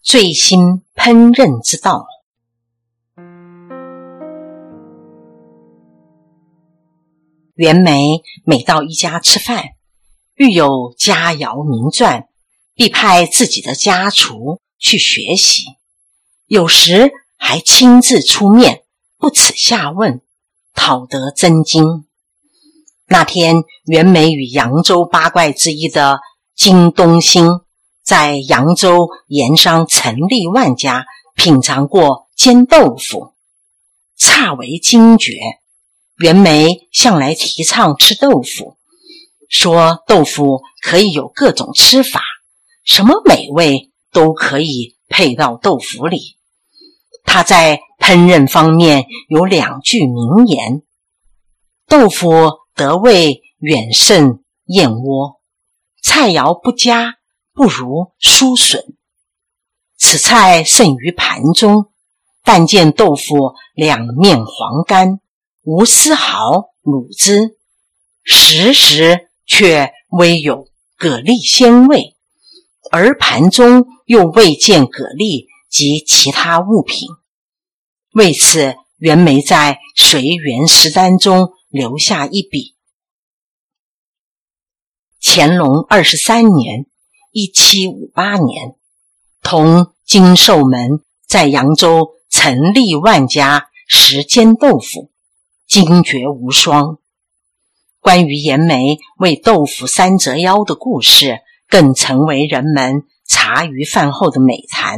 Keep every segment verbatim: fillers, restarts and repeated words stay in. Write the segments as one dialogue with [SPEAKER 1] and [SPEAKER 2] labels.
[SPEAKER 1] 最新烹饪之道。袁枚每到一家吃饭，遇有佳肴名馔，必派自己的家厨去学习，有时还亲自出面，不耻下问，讨得真经。那天，袁枚与扬州八怪之一的金东兴在扬州盐商陈立万家品尝过煎豆腐，煞为惊觉。袁枚向来提倡吃豆腐，说豆腐可以有各种吃法，什么美味都可以配到豆腐里。他在烹饪方面有两句名言：豆腐得味远胜燕窝，菜肴不佳不如蔬笋。此菜盛于盘中，但见豆腐两面黄干，无丝毫卤汁，时时却微有蛤蜊鲜味，而盘中又未见蛤蜊及其他物品。为此，袁枚在随园食单中留下一笔。乾隆二十三年一七五八年，同金寿门在扬州陈立万家食煎豆腐，惊觉无双。关于袁枚为豆腐三折腰的故事，更成为人们茶余饭后的美谈。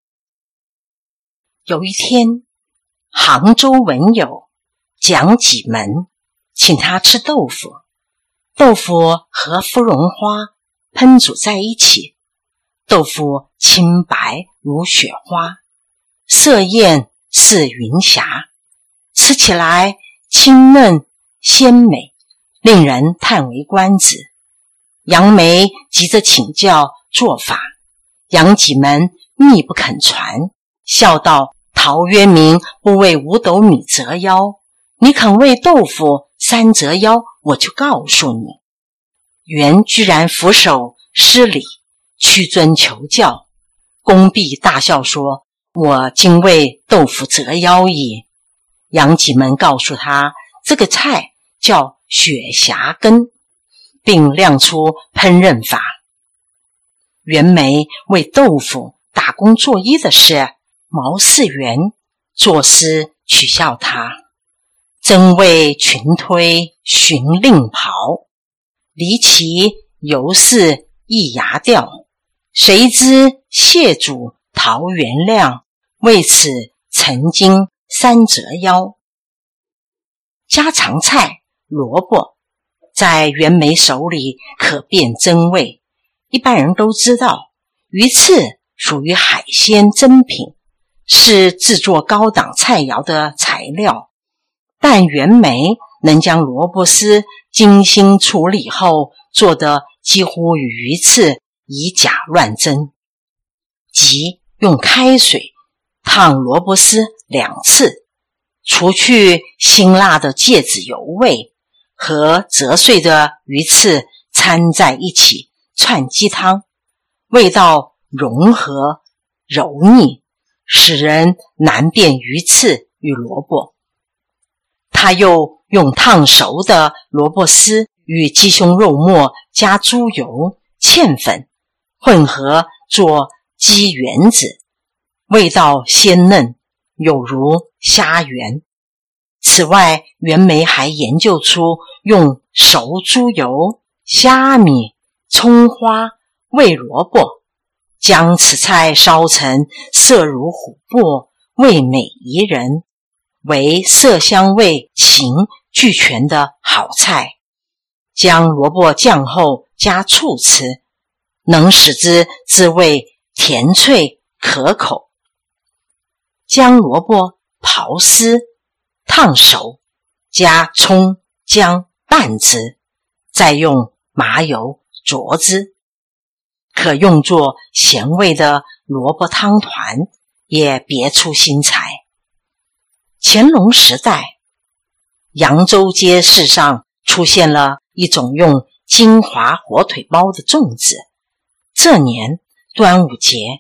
[SPEAKER 1] 有一天，杭州文友蒋己门请他吃豆腐，豆腐和芙蓉花烹煮在一起，豆腐清白如雪花，色艳似云霞，吃起来清嫩鲜美，令人叹为观止。杨梅急着请教做法，杨己门密不肯传，笑道：陶渊明不为五斗米折腰，你肯为豆腐三折腰，我就告诉你。袁居然俯首施礼，屈尊求教。恭毕大笑说：我今为豆腐折腰矣。杨己门告诉他，这个菜叫雪霞根，并亮出烹饪法。袁枚为豆腐打工作揖的是毛士元，作诗取笑他：真为群推寻令袍，离其犹是一牙掉。谁知谢主陶元亮，为此曾经三折腰。家常菜萝卜在袁枚手里可辨真味。一般人都知道，鱼翅属于海鲜珍品，是制作高档菜肴的材料，但袁枚能将萝卜丝精心处理后做得几乎与鱼翅以假乱真，即用开水烫萝卜丝两次，除去辛辣的芥子油味，和折碎的鱼翅掺在一起串鸡汤，味道融合柔腻，使人难辨鱼翅与萝卜。他又用烫熟的萝卜丝与鸡胸肉末加猪油、芡粉混合做鸡圆子，味道鲜嫩，有如虾圆。此外，袁枚还研究出用熟猪油、虾米、葱花煨萝卜，将此菜烧成色如琥珀，味美宜人，为色香味情俱全的好菜。将萝卜酱后加醋吃，能使之滋味甜脆可口。将萝卜刨丝烫熟，加葱姜拌之，再用麻油佐之，可用作咸味的萝卜汤团，也别出心裁。乾隆时代，扬州街市上出现了一种用金华火腿包的粽子。这年端午节，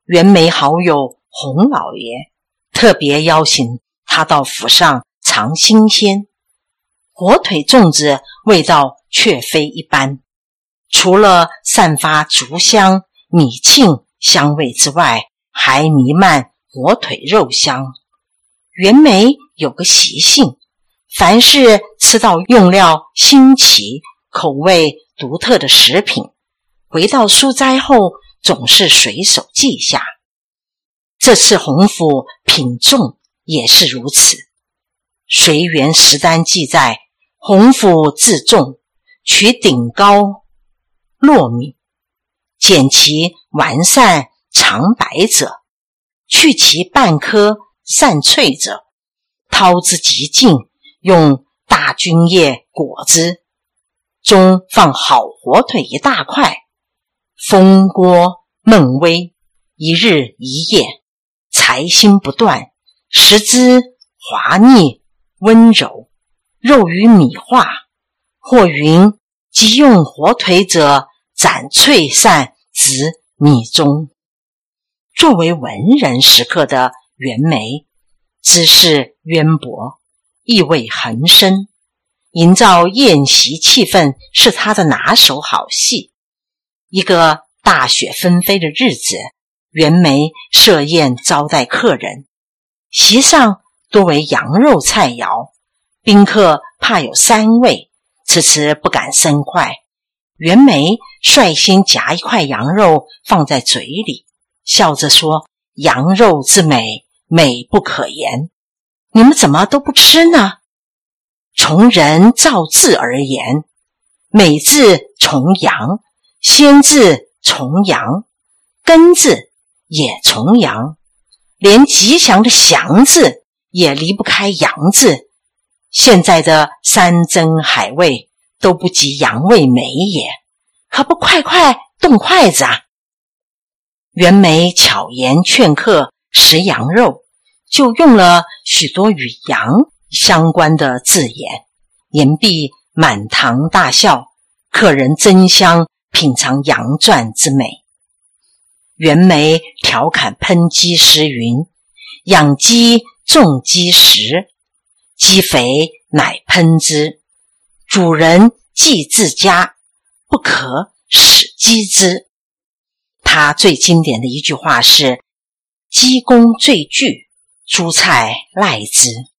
[SPEAKER 1] 袁枚好友洪老爷特别邀请他到府上尝新鲜，火腿粽子味道却非一般，除了散发竹香、米磬香味之外，还弥漫火腿肉香。袁枚有个习性，凡是吃到用料新奇、口味独特的食品，回到书斋后总是随手记下。这次洪府品粽也是如此。随园食单记载，洪府制粽，取顶高糯米，剪其完善长白者，去其半颗散脆者，掏之极尽，用大菌叶裹之，中放好火腿一大块，封锅焖煨，一日一夜，柴薪不断，食之滑腻温柔，肉于米化。或云即用火腿者，斩脆散植米中。作为文人食客的袁枚，知识渊博，意味横深，营造宴席气氛是他的拿手好戏。一个大雪纷飞的日子，袁枚设宴招待客人，席上多为羊肉菜肴，宾客怕有膻味，迟迟不敢伸筷。袁枚率先夹一块羊肉放在嘴里，笑着说：羊肉之美，美不可言，你们怎么都不吃呢？从人造字而言，美字从羊，先字从羊，根字也从羊，连吉祥的祥字也离不开羊字。现在的山珍海味都不及羊味美也，可不快快动筷子啊！袁枚巧言劝客食羊肉，就用了许多与羊相关的字眼，言毕满堂大笑，客人争相品尝羊馔之美。袁枚调侃烹鸡时云：养鸡重鸡食，鸡肥乃烹之，主人忌自家，不可使鸡之。他最经典的一句话是：鸡公最惧，蔬菜赖之。